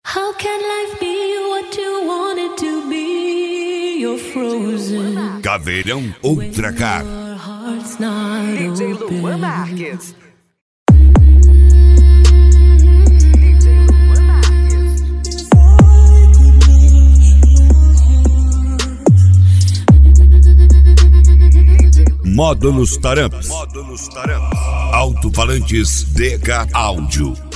How can life be what you want it to be? You're frozen. Caveirão Ultra Car. Your heart's not DJ open. Luan Marques. Módulos Taramps. Alto-falantes DK Áudio.